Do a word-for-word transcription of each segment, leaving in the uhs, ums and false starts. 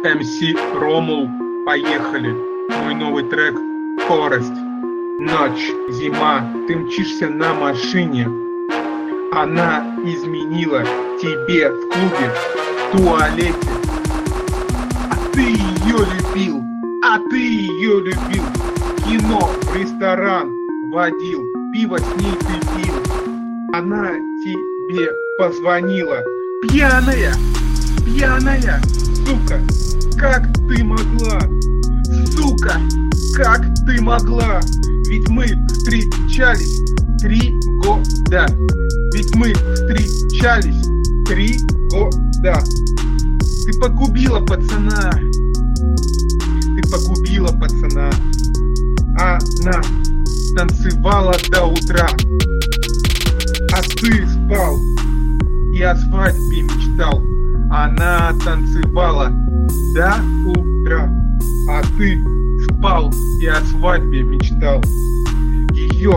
эм си Ромул, поехали. Мой новый трек «Скорость». Ночь, зима, ты мчишься на машине. Она изменила тебе в клубе, в туалете. А ты ее любил, а ты ее любил. Кино, в ресторан водил, пиво с ней ты пил. Она тебе позвонила, пьяная, пьяная. Сука, как ты могла? Сука, как ты могла? Ведь мы встречались три года. Ведь мы встречались три года. Ты погубила пацана. Ты погубила пацана. Она танцевала до утра, а ты спал и о свадьбе мечтал. Она танцевала до утра, а ты спал и о свадьбе мечтал. Ее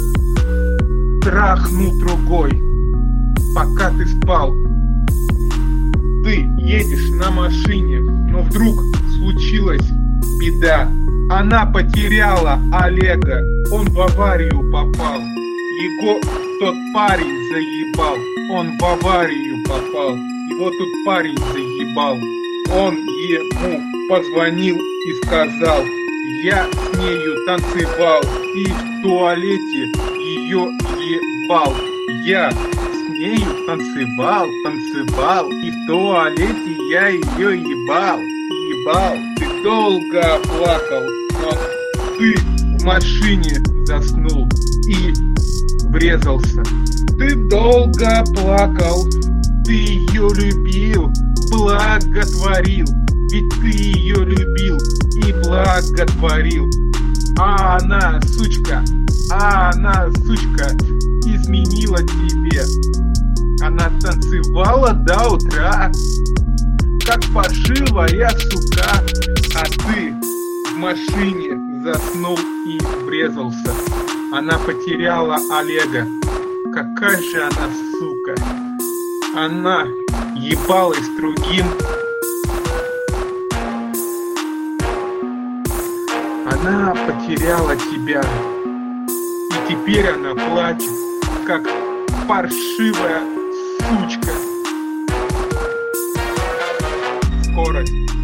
трахнул другой, пока ты спал. Ты едешь на машине, но вдруг случилась беда. Она потеряла Олега, он в аварию попал. Его тот парень заебал, он в аварию попал. Его тут парень заебал. Он ему позвонил и сказал: я с нею танцевал и в туалете ее ебал. Я с нею танцевал, танцевал и в туалете я ее ебал, ебал. Ты долго плакал, но ты в машине заснул и врезался. Ты долго плакал, ты ее любил, благотворил. Ведь ты ее любил и благотворил. А она, сучка, а она, сучка, изменила тебе. Она танцевала до утра, как паршивая сука. А ты в машине заснул и врезался. Она потеряла Олега. Какая же она сука. Она ебалась с другим. Она потеряла тебя. И теперь она плачет, как паршивая сучка. Скорость.